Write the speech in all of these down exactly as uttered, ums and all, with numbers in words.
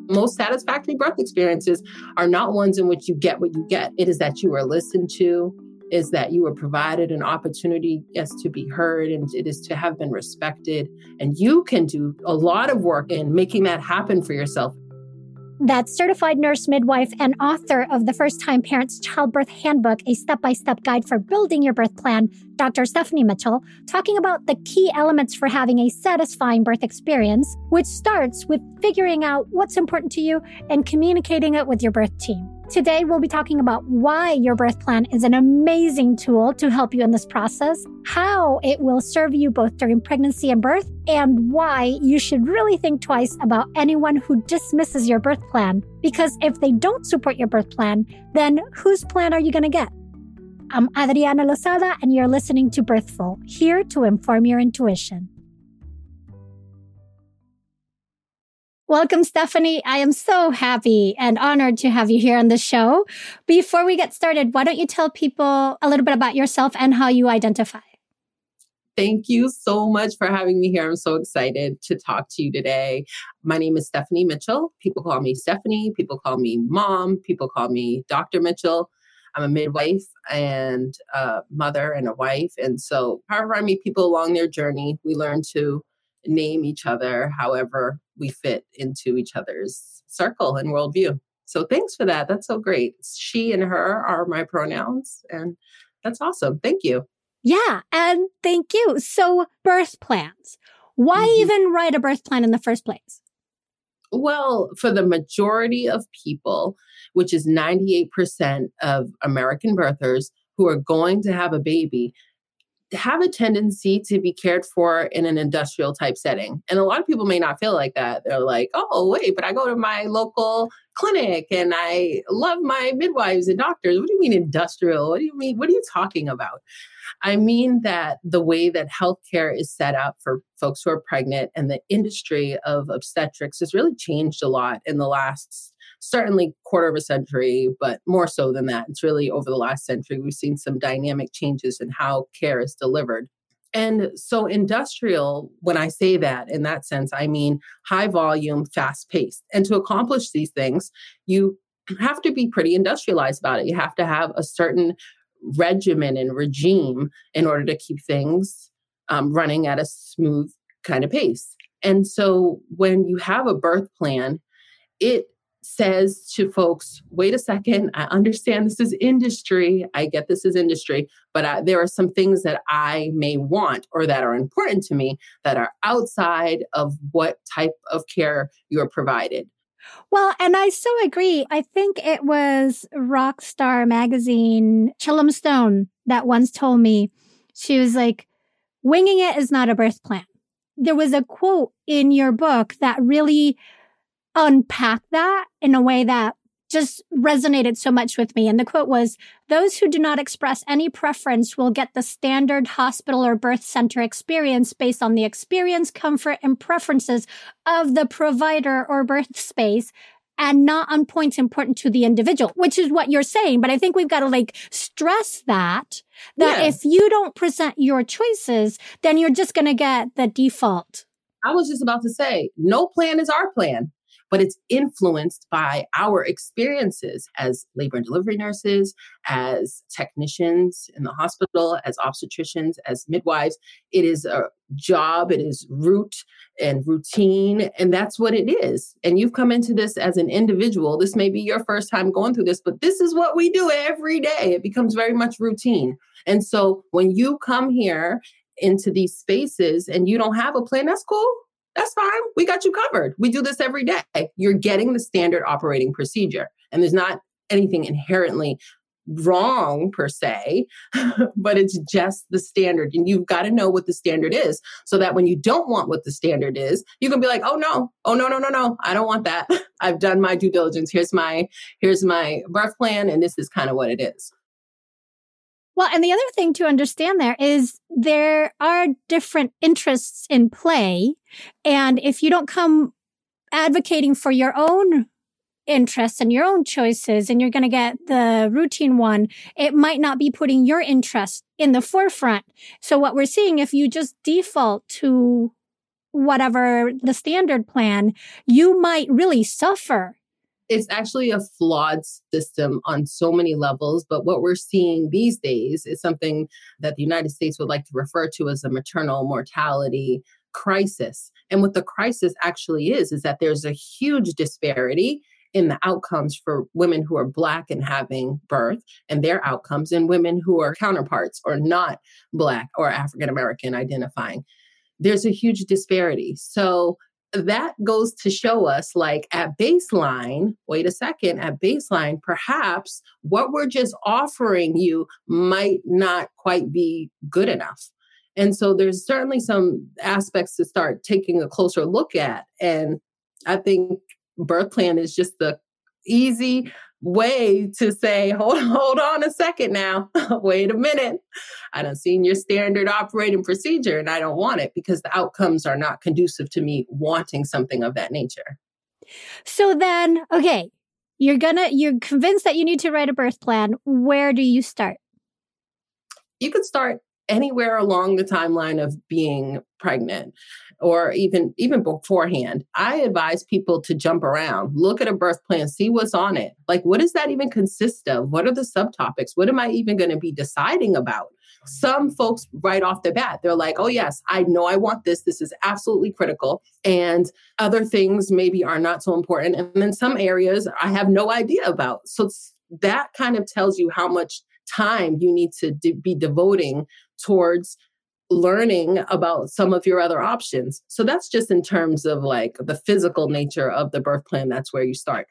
Most satisfactory birth experiences are not ones in which you get what you get. It is that you are listened to, is that you were provided an opportunity, yes, to be heard, and it is to have been respected. And you can do a lot of work in making that happen for yourself. That's certified nurse midwife and author of the First Time Parents Childbirth Handbook, a step-by-step guide for building your birth plan, Doctor Stephanie Mitchell, talking about the key elements for having a satisfying birth experience, which starts with figuring out what's important to you and communicating it with your birth team. Today, we'll be talking about why your birth plan is an amazing tool to help you in this process, how it will serve you both during pregnancy and birth, and why you should really think twice about anyone who dismisses your birth plan. Because if they don't support your birth plan, then whose plan are you going to get? I'm Adriana Lozada, and you're listening to Birthful, here to inform your intuition. Welcome, Stephanie. I am so happy and honored to have you here on the show. Before we get started, why don't you tell people a little bit about yourself and how you identify? Thank you so much for having me here. I'm so excited to talk to you today. My name is Stephanie Mitchell. People call me Stephanie. People call me Mom. People call me Doctor Mitchell. I'm a midwife and a mother and a wife. And so however I meet people along their journey, we learn to name each other however we fit into each other's circle and worldview. So thanks for that. That's so great. She and her are my pronouns, and that's awesome. Thank you. Yeah, and thank you. So birth plans. Why mm-hmm. even write a birth plan in the first place? Well, for the majority of people, which is ninety-eight percent of American birthers who are going to have a baby, have a tendency to be cared for in an industrial type setting. And a lot of people may not feel like that. They're like, oh, wait, but I go to my local clinic and I love my midwives and doctors. What do you mean industrial? What do you mean? What are you talking about? I mean that the way that healthcare is set up for folks who are pregnant and the industry of obstetrics has really changed a lot in the last certainly quarter of a century, but more so than that. It's really over the last century, we've seen some dynamic changes in how care is delivered. And so industrial, when I say that in that sense, I mean high volume, fast paced. And to accomplish these things, you have to be pretty industrialized about it. You have to have a certain regimen and regime in order to keep things um, running at a smooth kind of pace. And so when you have a birth plan, it says to folks, wait a second, I understand this is industry. I get this is industry, but I, there are some things that I may want or that are important to me that are outside of what type of care you're provided. Well, and I so agree. I think it was Rockstar Magazine, Chillum Stone, that once told me, she was like, winging it is not a birth plan. There was a quote in your book that really unpacked that in a way that just resonated so much with me. And the quote was, those who do not express any preference will get the standard hospital or birth center experience based on the experience, comfort, and preferences of the provider or birth space, and not on points important to the individual, which is what you're saying. But I think we've got to like stress that, that yeah. if you don't present your choices, then you're just going to get the default. I was just about to say, no plan is our plan. But it's influenced by our experiences as labor and delivery nurses, as technicians in the hospital, as obstetricians, as midwives. It is a job, it is route and routine, and that's what it is. And you've come into this as an individual. This may be your first time going through this, but this is what we do every day. It becomes very much routine. And so when you come here into these spaces and you don't have a plan, that's cool. That's fine. We got you covered. We do this every day. You're getting the standard operating procedure. And there's not anything inherently wrong per se, but it's just the standard. And you've got to know what the standard is so that when you don't want what the standard is, you can be like, oh no, oh no, no, no, no. I don't want that. I've done my due diligence. Here's my, here's my birth plan. And this is kind of what it is. Well, and the other thing to understand there is there are different interests in play. And if you don't come advocating for your own interests and your own choices, and you're going to get the routine one, it might not be putting your interest in the forefront. So what we're seeing, if you just default to whatever the standard plan, you might really suffer. It's actually a flawed system on so many levels. But what we're seeing these days is something that the United States would like to refer to as a maternal mortality crisis. And what the crisis actually is, is that there's a huge disparity in the outcomes for women who are Black and having birth and their outcomes, and women who are counterparts or not Black or African American identifying. There's a huge disparity. So that goes to show us, like, at baseline, wait a second, at baseline, perhaps what we're just offering you might not quite be good enough. And so there's certainly some aspects to start taking a closer look at. And I think birth plan is just the easy way to say, hold, hold on a second now. Wait a minute. I done seen your standard operating procedure and I don't want it because the outcomes are not conducive to me wanting something of that nature. So then, okay, you're gonna, you're convinced that you need to write a birth plan. Where do you start? You could start anywhere along the timeline of being pregnant or even even beforehand. I advise people to jump around, look at a birth plan, see what's on it. Like, what does that even consist of? What are the subtopics? What am I even going to be deciding about? Some folks right off the bat, they're like, oh, yes, I know I want this. This is absolutely critical. And other things maybe are not so important. And then some areas I have no idea about. So that kind of tells you how much time you need to de- be devoting towards learning about some of your other options. So that's just in terms of like the physical nature of the birth plan. That's where you start.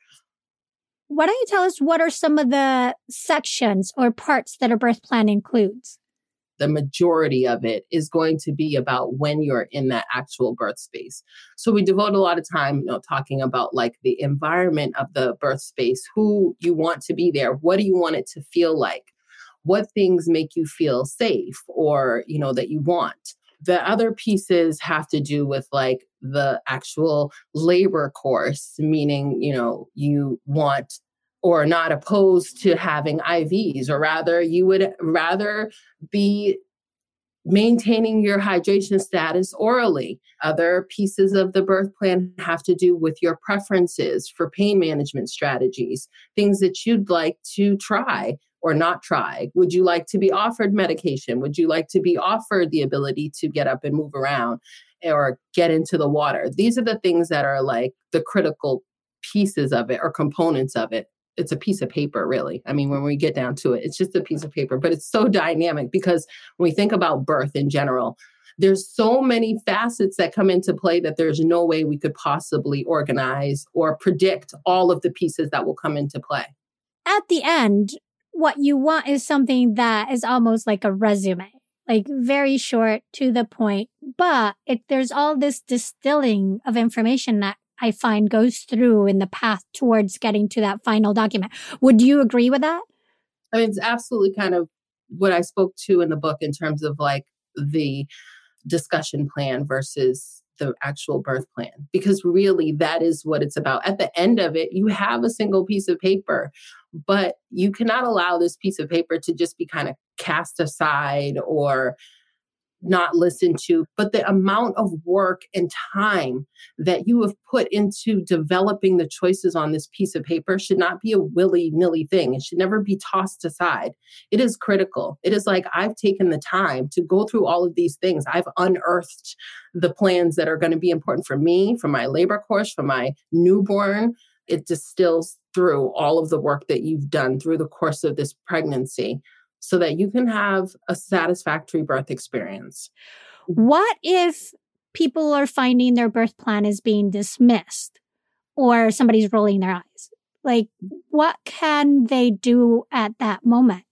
Why don't you tell us what are some of the sections or parts that a birth plan includes? The majority of it is going to be about when you're in that actual birth space. So we devote a lot of time, you know, talking about like the environment of the birth space, who you want to be there, what do you want it to feel like? What things make you feel safe or, you know, that you want. The other pieces have to do with like the actual labor course, meaning, you know, you want or are not opposed to having I Vs, or rather you would rather be maintaining your hydration status orally. Other pieces of the birth plan have to do with your preferences for pain management strategies, things that you'd like to try or not try. Would you like to be offered medication? Would you like to be offered the ability to get up and move around or get into the water? These are the things that are like the critical pieces of it or components of it. It's a piece of paper, really. I mean, when we get down to it, it's just a piece of paper, but it's so dynamic because when we think about birth in general, there's so many facets that come into play that there's no way we could possibly organize or predict all of the pieces that will come into play. At the end, what you want is something that is almost like a resume, like very short, to the point. But if there's all this distilling of information that I find goes through in the path towards getting to that final document. Would you agree with that? I mean, it's absolutely kind of what I spoke to in the book in terms of like the discussion plan versus the actual birth plan, because really that is what it's about. At the end of it, you have a single piece of paper, but you cannot allow this piece of paper to just be kind of cast aside or not listened to. But the amount of work and time that you have put into developing the choices on this piece of paper should not be a willy-nilly thing. It should never be tossed aside. It is critical. It is like I've taken the time to go through all of these things. I've unearthed the plans that are going to be important for me, for my labor course, for my newborn. It distills through all of the work that you've done through the course of this pregnancy, so that you can have a satisfactory birth experience. What if people are finding their birth plan is being dismissed or somebody's rolling their eyes? Like, what can they do at that moment?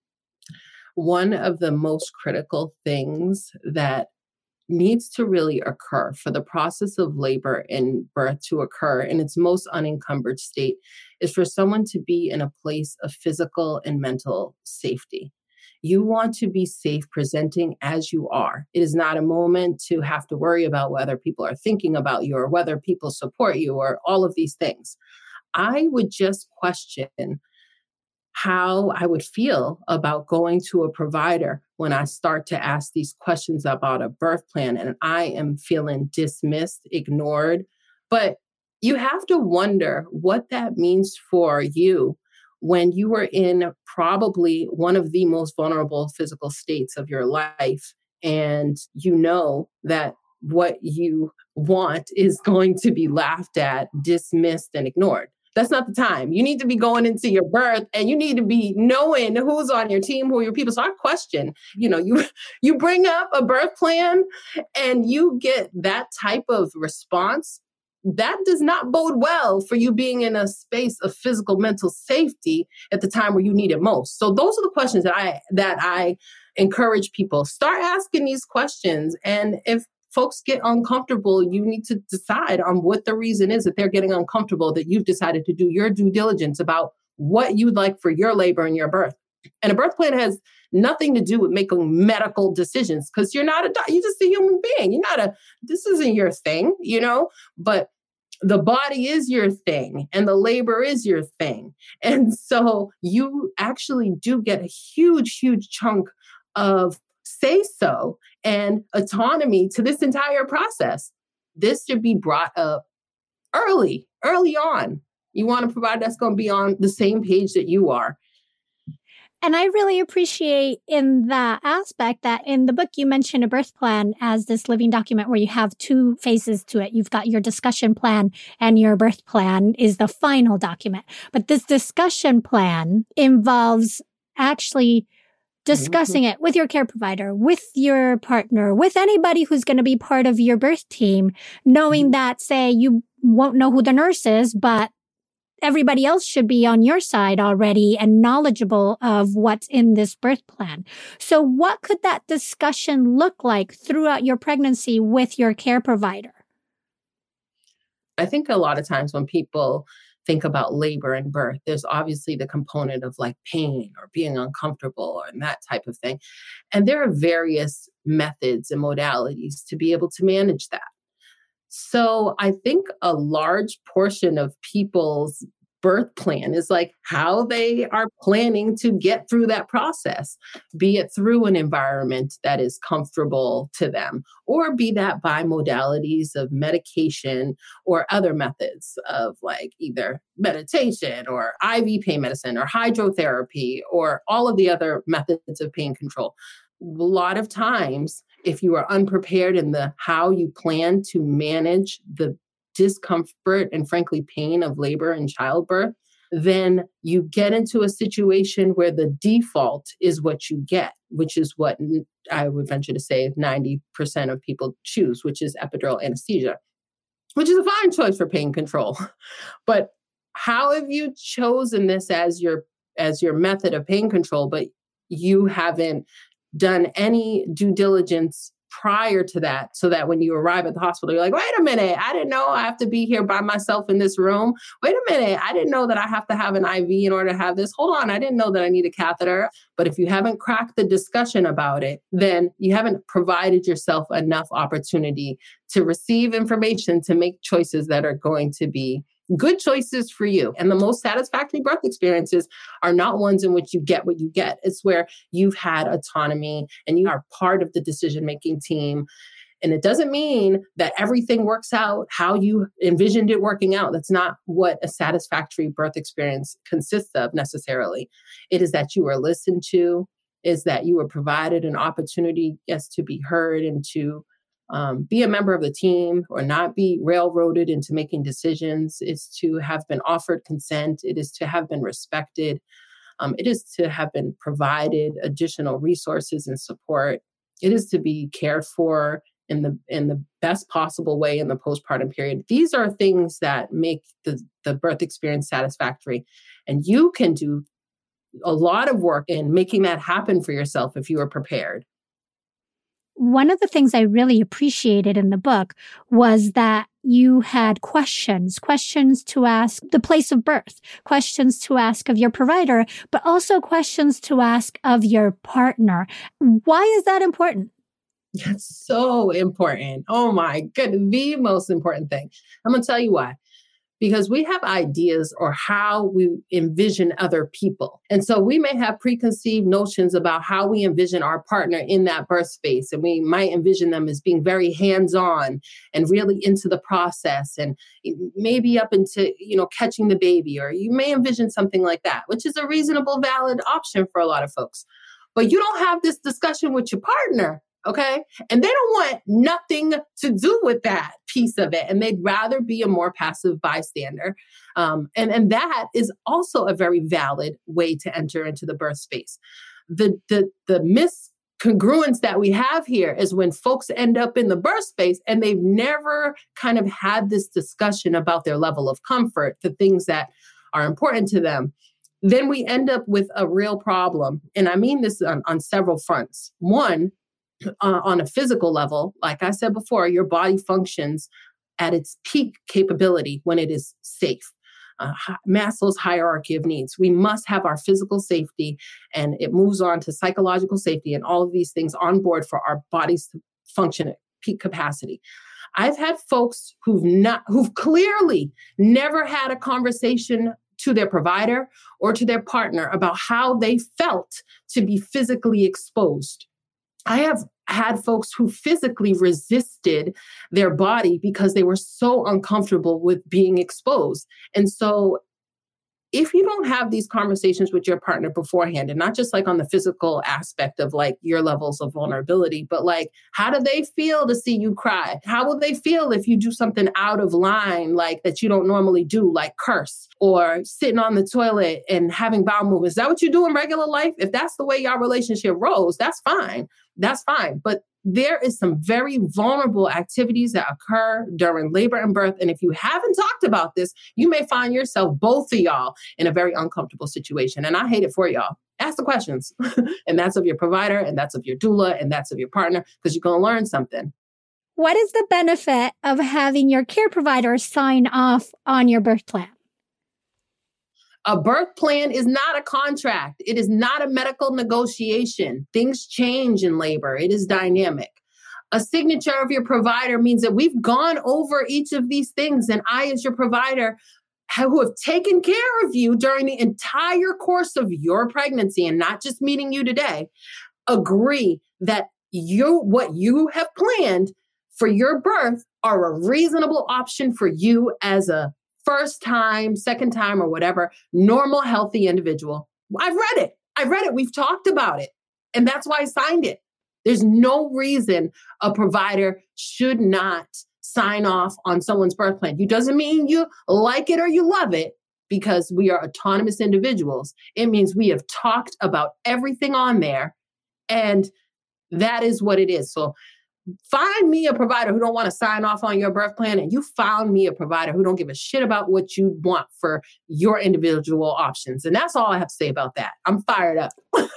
One of the most critical things that needs to really occur for the process of labor and birth to occur in its most unencumbered state is for someone to be in a place of physical and mental safety. You want to be safe presenting as you are. It is not a moment to have to worry about whether people are thinking about you or whether people support you or all of these things. I would just question how I would feel about going to a provider when I start to ask these questions about a birth plan and I am feeling dismissed, ignored. But you have to wonder what that means for you when you are in probably one of the most vulnerable physical states of your life. And you know that what you want is going to be laughed at, dismissed, and ignored. That's not the time. You need to be going into your birth and you need to be knowing who's on your team, who are your people. So our question, you know, you you bring up a birth plan and you get that type of response. That does not bode well for you being in a space of physical, mental safety at the time where you need it most. So those are the questions that I that I encourage people. Start asking these questions. And if folks get uncomfortable, you need to decide on what the reason is that they're getting uncomfortable, that you've decided to do your due diligence about what you'd like for your labor and your birth. And a birth plan has nothing to do with making medical decisions because you're not a doctor, you're just a human being. You're not a, this isn't your thing, you know, but the body is your thing and the labor is your thing. And so you actually do get a huge, huge chunk of say so and autonomy to this entire process. This should be brought up early, early on. You want a provider that's going to be on the same page that you are. And I really appreciate in that aspect that in the book, you mentioned a birth plan as this living document where you have two phases to it. You've got your discussion plan and your birth plan is the final document. But this discussion plan involves actually discussing it with your care provider, with your partner, with anybody who's going to be part of your birth team, knowing that, say, you won't know who the nurse is, but everybody else should be on your side already and knowledgeable of what's in this birth plan. So what could that discussion look like throughout your pregnancy with your care provider? I think a lot of times when people think about labor and birth, there's obviously the component of like pain or being uncomfortable and that type of thing. And there are various methods and modalities to be able to manage that. So I think a large portion of people's birth plan is like how they are planning to get through that process, be it through an environment that is comfortable to them, or be that by modalities of medication or other methods of like either meditation or I V pain medicine or hydrotherapy or all of the other methods of pain control. A lot of times, if you are unprepared in the how you plan to manage the discomfort and frankly pain of labor and childbirth, then you get into a situation where the default is what you get, which is what I would venture to say ninety percent of people choose, which is epidural anesthesia, which is a fine choice for pain control. But how have you chosen this as your as your method of pain control, but you haven't done any due diligence prior to that, so that when you arrive at the hospital, you're like, wait a minute, I didn't know I have to be here by myself in this room. Wait a minute, I didn't know that I have to have an I V in order to have this. Hold on, I didn't know that I need a catheter. But if you haven't cracked the discussion about it, then you haven't provided yourself enough opportunity to receive information to make choices that are going to be good choices for you. And the most satisfactory birth experiences are not ones in which you get what you get. It's where you've had autonomy and you are part of the decision-making team. And it doesn't mean that everything works out how you envisioned it working out. That's not what a satisfactory birth experience consists of necessarily. It is that you were listened to, is that you were provided an opportunity, yes, to be heard and to Um, be a member of the team or not be railroaded into making decisions. Is to have been offered consent. It is to have been respected. Um, it is to have been provided additional resources and support. It is to be cared for in the in the best possible way in the postpartum period. These are things that make the, the birth experience satisfactory. And you can do a lot of work in making that happen for yourself if you are prepared. One of the things I really appreciated in the book was that you had questions, questions to ask the place of birth, questions to ask of your provider, but also questions to ask of your partner. Why is that important? That's so important. Oh my goodness, the most important thing. I'm going to tell you why. because we have ideas or how we envision other people. And so we may have preconceived notions about how we envision our partner in that birth space. And we might envision them as being very hands-on and really into the process and maybe up into, you know, catching the baby, or you may envision something like that, which is a reasonable, valid option for a lot of folks. But you don't have this discussion with your partner. Okay. And they don't want nothing to do with that piece of it. And they'd rather be a more passive bystander. Um, and, and that is also a very valid way to enter into the birth space. The, the, the miscongruence that we have here is when folks end up in the birth space and they've never kind of had this discussion about their level of comfort, the things that are important to them. Then we end up with a real problem. And I mean this on, on several fronts. One, Uh, on a physical level, like I said before, your body functions at its peak capability when it is safe. Uh, Maslow's hierarchy of needs. We must have our physical safety, and it moves on to psychological safety and all of these things on board for our bodies to function at peak capacity. I've had folks who've not, who've clearly never had a conversation to their provider or to their partner about how they felt to be physically exposed. I have had folks who physically resisted their body because they were so uncomfortable with being exposed. And so if you don't have these conversations with your partner beforehand, and not just like on the physical aspect of like your levels of vulnerability, but like, how do they feel to see you cry? How will they feel if you do something out of line, like that you don't normally do, like curse or sitting on the toilet and having bowel movements? Is that what you do in regular life? If that's the way your relationship rolls, that's fine. That's fine. But there is some very vulnerable activities that occur during labor and birth. And if you haven't talked about this, you may find yourself, both of y'all, in a very uncomfortable situation. And I hate it for y'all. Ask the questions. And that's of your provider, and that's of your doula, and that's of your partner, because you're going to learn something. What is the benefit of having your care provider sign off on your birth plan? A birth plan is not a contract. It is not a medical negotiation. Things change in labor. It is dynamic. A signature of your provider means that we've gone over each of these things, and I, as your provider, who have taken care of you during the entire course of your pregnancy and not just meeting you today, agree that you, what you have planned for your birth are a reasonable option for you as a first time, second time, or whatever, normal, healthy individual. I've read it. I've read it. We've talked about it. And that's why I signed it. There's no reason a provider should not sign off on someone's birth plan. It doesn't mean you like it or you love it, because we are autonomous individuals. It means we have talked about everything on there, and that is what it is. So find me a provider who don't want to sign off on your birth plan, and you found me a provider who don't give a shit about what you want for your individual options. And that's all I have to say about that. I'm fired up.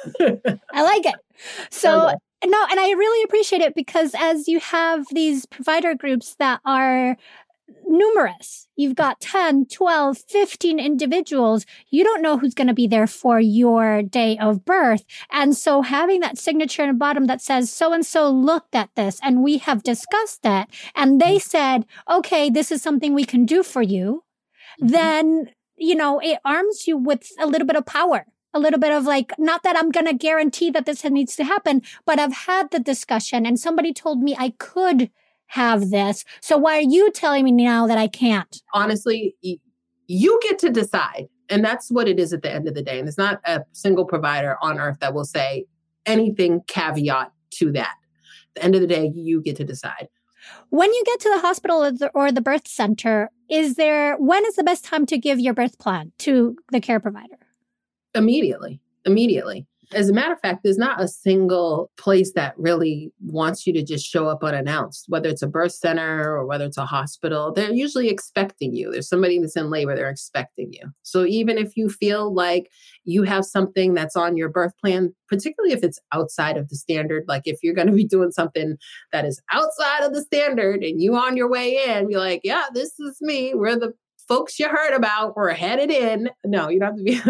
I like it. So, okay. No, and I really appreciate it, because as you have these provider groups that are numerous, you've got ten, twelve, fifteen individuals, you don't know who's going to be there for your day of birth. And so having that signature in the bottom that says, so-and-so looked at this and we have discussed it, and they said, okay, this is something we can do for you, mm-hmm. then, you know, it arms you with a little bit of power. A little bit of like, not that I'm going to guarantee that this needs to happen, but I've had the discussion and somebody told me I could have this. So why are you telling me now that I can't? Honestly, you get to decide. And that's what it is at the end of the day. And there's not a single provider on earth that will say anything caveat to that. At the end of the day, you get to decide. When you get to the hospital or the, or the birth center, is there, when is the best time to give your birth plan to the care provider? Immediately, immediately. As a matter of fact, there's not a single place that really wants you to just show up unannounced, whether it's a birth center or whether it's a hospital. They're usually expecting you. There's somebody that's in labor, they're expecting you. So even if you feel like you have something that's on your birth plan, particularly if it's outside of the standard, like if you're going to be doing something that is outside of the standard and you on your way in, you're like, yeah, this is me. We're the folks you heard about, we're headed in. No, you don't have to be.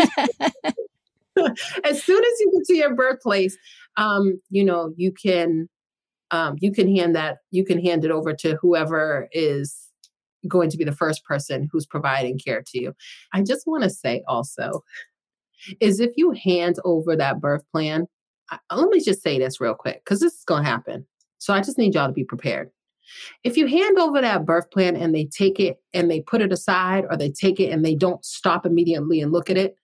But as soon as you get to your birthplace, um, you know, you can, um, you can hand that, you can hand it over to whoever is going to be the first person who's providing care to you. I just want to say also is if you hand over that birth plan, I, let me just say this real quick, because this is going to happen. So I just need y'all to be prepared. If you hand over that birth plan and they take it and they put it aside, or they take it and they don't stop immediately and look at it,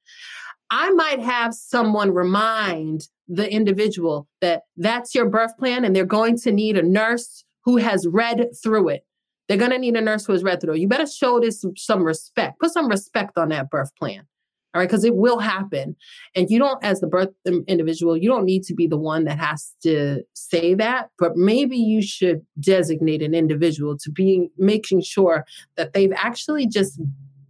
I might have someone remind the individual that that's your birth plan and they're going to need a nurse who has read through it. They're going to need a nurse who has read through it. You better show this some respect. Put some respect on that birth plan. All right, because it will happen. And you don't, as the birth individual, you don't need to be the one that has to say that, but maybe you should designate an individual to be making sure that they've actually just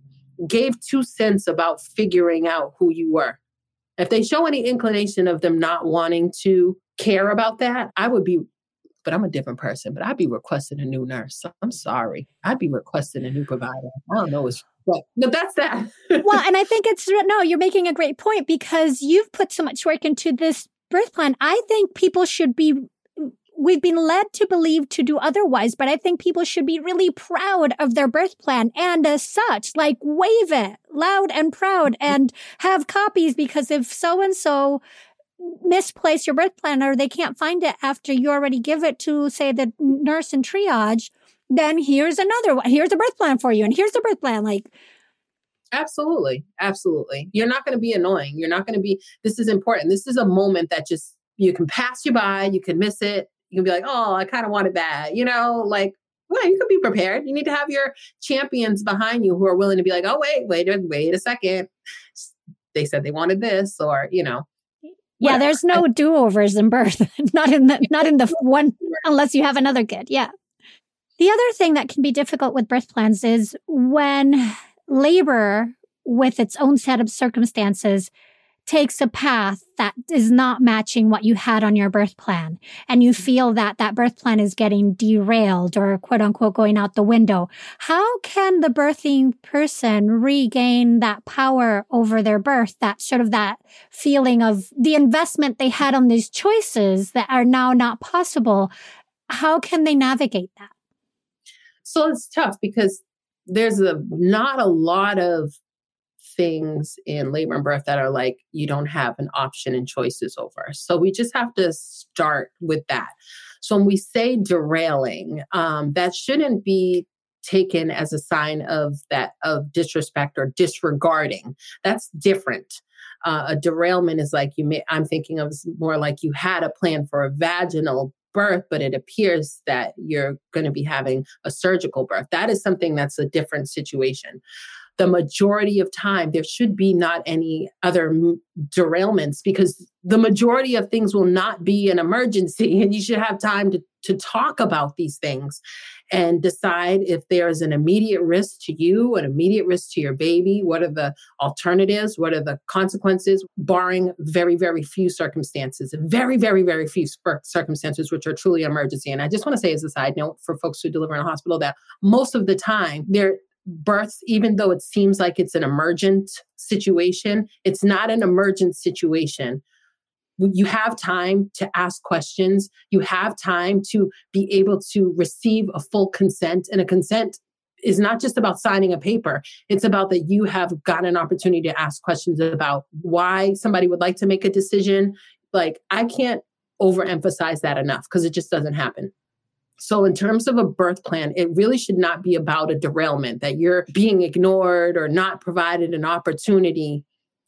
gave two cents about figuring out who you were. If they show any inclination of them not wanting to care about that, I would be, but I'm a different person, but I'd be requesting a new nurse. I'm sorry. I'd be requesting a new provider. I don't know what's But, but that's that. Well, and I think it's, no, you're making a great point because you've put so much work into this birth plan. I think people should be, we've been led to believe to do otherwise, but I think people should be really proud of their birth plan. And as such, like wave it loud and proud and have copies, because if so-and-so misplace your birth plan or they can't find it after you already give it to, say, the nurse in triage, then here's another one. Here's a birth plan for you. And here's the birth plan. Like, absolutely. Absolutely. You're not going to be annoying. You're not going to be, this is important. This is a moment that just, you can pass you by. You can miss it. You can be like, oh, I kind of wanted that. You know, like, well, you can be prepared. You need to have your champions behind you who are willing to be like, oh, wait, wait, wait a second. They said they wanted this, or, you know. Yeah, whatever. There's no do-overs in birth. not in the, not in the one, unless you have another kid. Yeah. The other thing that can be difficult with birth plans is when labor, with its own set of circumstances, takes a path that is not matching what you had on your birth plan. And you feel that that birth plan is getting derailed or quote unquote going out the window. How can the birthing person regain that power over their birth, that sort of that feeling of the investment they had on these choices that are now not possible? How can they navigate that? So it's tough because there's a not a lot of things in labor and birth that are like, you don't have an option and choices over. So we just have to start with that. So when we say derailing, um, that shouldn't be taken as a sign of that of disrespect or disregarding. That's different. Uh, a derailment is like you may, I'm thinking of more like you had a plan for a vaginal birth, but it appears that you're going to be having a surgical birth. That is something that's a different situation. The majority of time, there should be not any other m- derailments because the majority of things will not be an emergency. And you should have time to, to talk about these things and decide if there's an immediate risk to you, an immediate risk to your baby. What are the alternatives? What are the consequences, barring very, very few circumstances, very, very, very few circumstances, which are truly emergency. And I just want to say as a side note for folks who deliver in a hospital that most of the time they're births, even though it seems like it's an emergent situation, it's not an emergent situation. You have time to ask questions. You have time to be able to receive a full consent. And a consent is not just about signing a paper. It's about that you have got an opportunity to ask questions about why somebody would like to make a decision. Like, I can't overemphasize that enough because it just doesn't happen. So in terms of a birth plan, it really should not be about a derailment, that you're being ignored or not provided an opportunity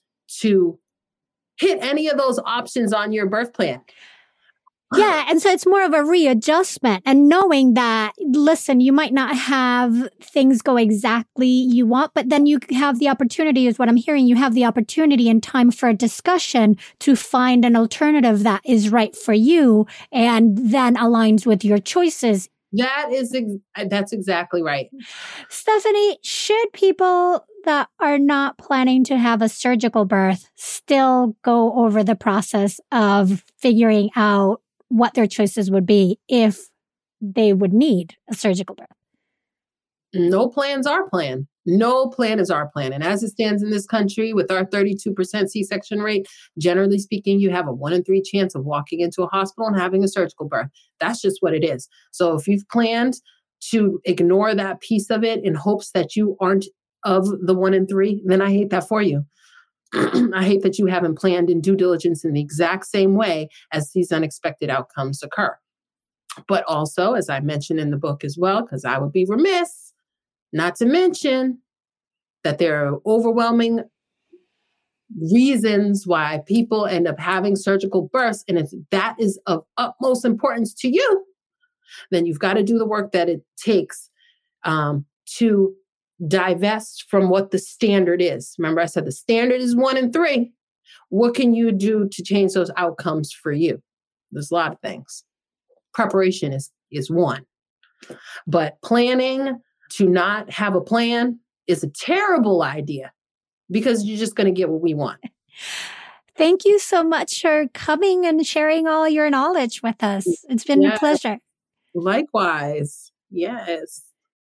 to hit any of those options on your birth plan. Yeah. And so it's more of a readjustment and knowing that, listen, you might not have things go exactly you want, but then you have the opportunity, is what I'm hearing. You have the opportunity and time for a discussion to find an alternative that is right for you and then aligns with your choices. That is, ex- that's exactly right. Stephanie, should people that are not planning to have a surgical birth still go over the process of figuring out what their choices would be if they would need a surgical birth? No plan's our plan. No plan is our plan. And as it stands in this country with our thirty-two percent C-section rate, generally speaking, you have a one in three chance of walking into a hospital and having a surgical birth. That's just what it is. So if you've planned to ignore that piece of it in hopes that you aren't of the one in three, then I hate that for you. I hate that you haven't planned in due diligence in the exact same way as these unexpected outcomes occur. But also, as I mentioned in the book as well, because I would be remiss not to mention that there are overwhelming reasons why people end up having surgical births. And if that is of utmost importance to you, then you've got to do the work that it takes um, to divest from what the standard is. Remember, I said the standard is one in three. What can you do to change those outcomes for you? There's a lot of things. Preparation is, is one. But planning to not have a plan is a terrible idea because you're just going to get what we want. Thank you so much for coming and sharing all your knowledge with us. It's been yes. a pleasure. Likewise. Yes.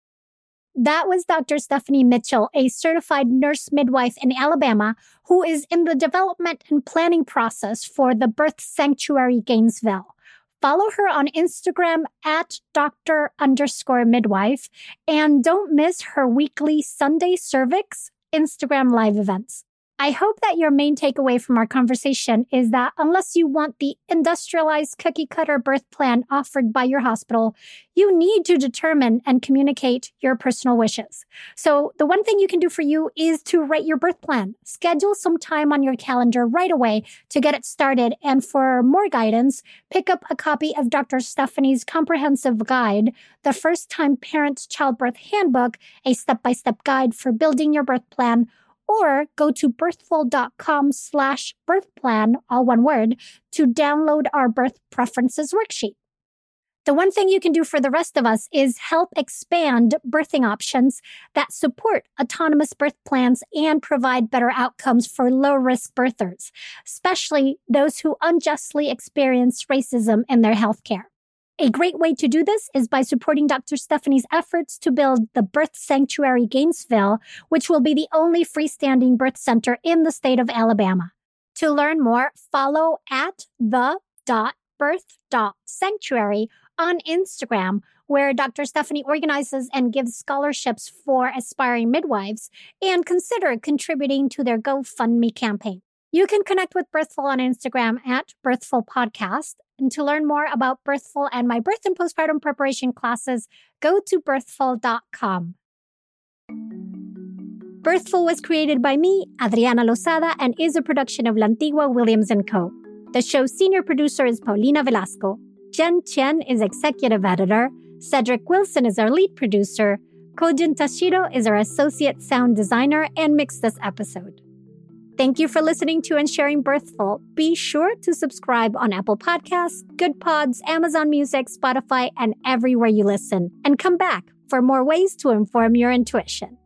That was Doctor Stephanie Mitchell, a certified nurse midwife in Alabama, who is in the development and planning process for the Birth Sanctuary Gainesville. Follow her on Instagram at Doctor underscore midwife, and don't miss her weekly Sunday Cervix Instagram live events. I hope that your main takeaway from our conversation is that unless you want the industrialized cookie-cutter birth plan offered by your hospital, you need to determine and communicate your personal wishes. So the one thing you can do for you is to write your birth plan. Schedule some time on your calendar right away to get it started. And for more guidance, pick up a copy of Doctor Stephanie's comprehensive guide, The First Time Parents Childbirth Handbook, a step-by-step guide for building your birth plan, or go to birthful.com slash birth plan, all one word, to download our birth preferences worksheet. The one thing you can do for the rest of us is help expand birthing options that support autonomous birth plans and provide better outcomes for low-risk birthers, especially those who unjustly experience racism in their healthcare. A great way to do this is by supporting Doctor Stephanie's efforts to build the Birth Sanctuary Gainesville, which will be the only freestanding birth center in the state of Alabama. To learn more, follow at the dot birth dot sanctuary on Instagram, where Doctor Stephanie organizes and gives scholarships for aspiring midwives, and consider contributing to their GoFundMe campaign. You can connect with Birthful on Instagram at Birthful Podcast. And to learn more about Birthful and my birth and postpartum preparation classes, go to birthful dot com. Birthful was created by me, Adriana Lozada, and is a production of La Antigua Williams and Co. The show's senior producer is Paulina Velasco. Jen Chen is executive editor. Cedric Wilson is our lead producer. Kojin Tashiro is our associate sound designer and mixed this episode. Thank you for listening to and sharing Birthful. Be sure to subscribe on Apple Podcasts, Good Pods, Amazon Music, Spotify, and everywhere you listen. And come back for more ways to inform your intuition.